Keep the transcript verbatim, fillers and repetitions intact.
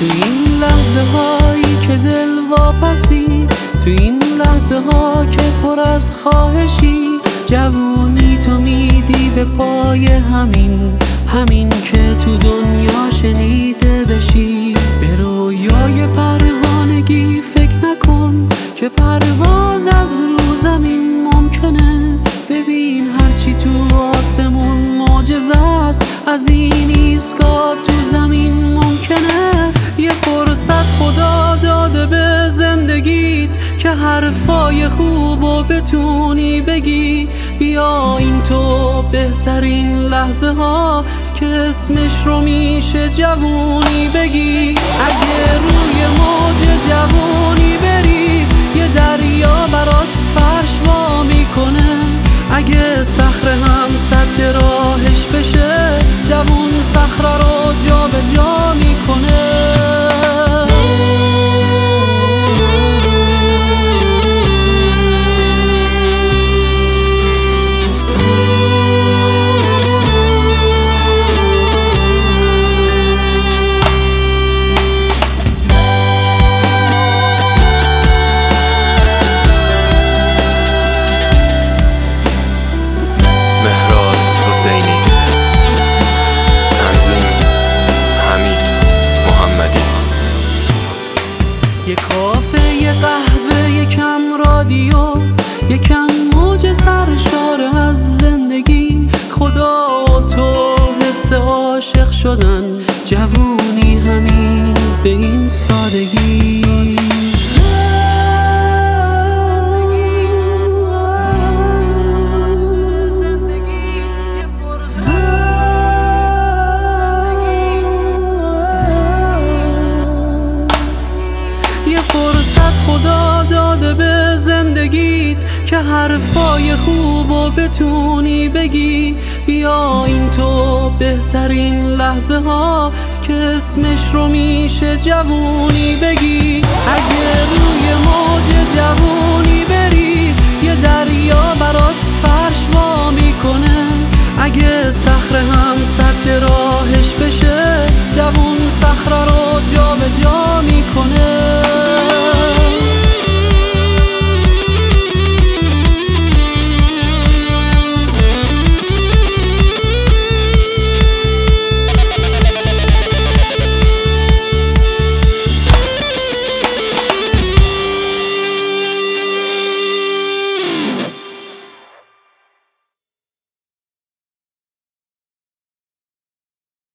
تو این لحظه هایی که دل واپسی، تو این لحظه ها که پر از خواهشی، جوونی تو میدی به پای همین همین که تو دنیا شنیده بشی. به رویای پروانگی فکر نکن که پرواز از رو زمین ممکنه. ببین هرچی تو آسمون معجزه است، از این ایستگاه تو زمین ممکنه. یه فرصت خدا داده به زندگیت که حرفای خوبو بتونی بگی. بیا این تو بهترین لحظه ها که اسمش رو میشه جوونی بگی. اگه روی موج جوونی بری، یه دریا برات فرش وا میکنه. اگه صخره هم سد راهش بشه، جوون صخره رو جا به جا میکنه. یه کافه، یه قهوه، یکم رادیو، یکم موج سرشار از زندگی. خدا و تو حس عاشق شدن، جوونی همین به این سادگی. فرصت خدا داده به زندگیت که حرفای خوبو بتونی بگی. بیا این تو بهترین لحظه ها که اسمش رو میشه جوونی بگی. اگه روی موج جوونی بری، یه دریا برات فرش وا میکنه. اگه صخره هم سد راه